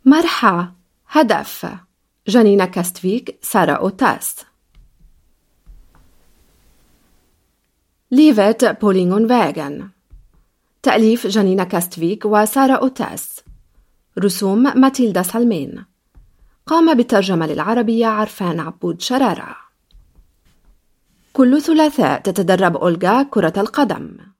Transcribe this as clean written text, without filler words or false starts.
مرحى هدف جانينا كاستفيك سارة أوتاس ليفت بولينغون فاغن تأليف جانينا كاستفيك وسارة أوتاس رسوم ماتيلدا سلمين قام بالترجمة للعربية عرفان عبود شرارة كل ثلاثاء تتدرب أولغا كرة القدم